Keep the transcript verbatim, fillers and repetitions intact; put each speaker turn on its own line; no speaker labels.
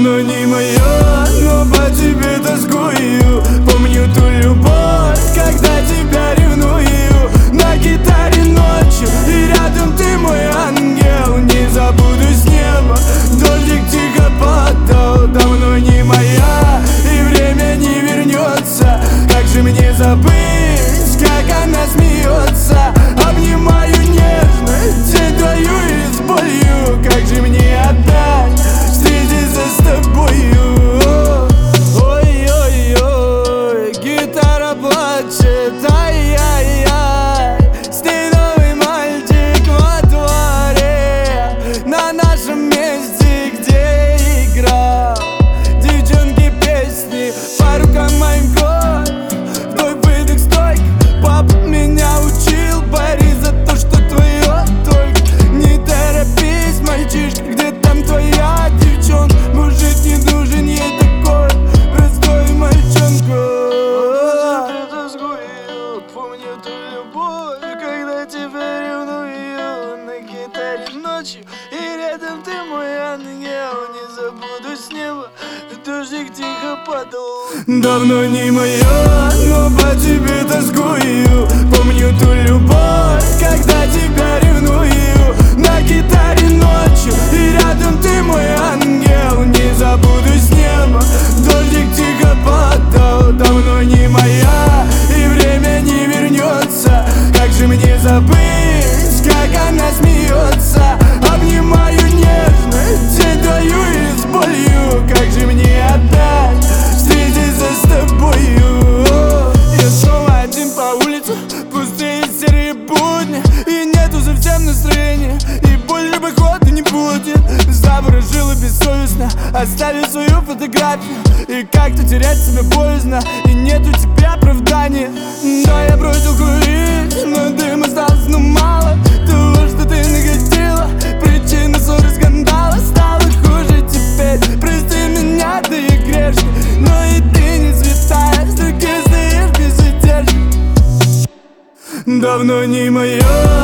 Давно не мое, но по тебе тоскую. Помню ту любовь, когда тебя ревную. На гитаре ночью, и рядом ты мой ангел. Не забуду с неба, дождик тихо падал. Давно не моя, и время не вернется. Как же мне забыть, как она смеется? Обнимаю нежно, день твою и с болью. Как же мне опять встретиться с тобою? Ой-ой-ой, гитара плачет, ай-яй-яй. С ней новый мальчик во дворе, на нашем месте, где играл девчонки песни по рукам моим кровь. Вдох, выдох, стойк. Папа меня учил, борись за то, что твое. Только не торопись, мальчишка, где там твоя девчонка? Может, не нужен ей такой простой мальчонка. Помню ту любовь, когда тебя ревную. На гитаре ночью, и рядом ты мой ангел. Не забуду с неба, дождик тихо падал. Давно не мое, но по тебе тоскую. Помню ту любовь, когда тебя ревную. На гитаре ночью, и рядом ты мой ангел. Не забуду с неба, дождик тихо падал. Давно не моя, и время не вернется. Как же мне забыть, как она смеется? Обнимаю нежно, день твою и с болью. Как же мне опять встретиться с тобою? Я снова один по улице, пустые серые будни, и нету совсем настроения, и больше походу не будет. Заворожила бессовестно, оставив свою фотографию. И как-то терять себя боязно, и нету тебе оправдания. Да, я бросил курить, но дым остался, ну мало того, что ты наготила. Причина ссоры, скандала стала хуже теперь. Прости меня, ты и грешный, но и ты не святая. С другим стоишь безутешно. Давно не мое,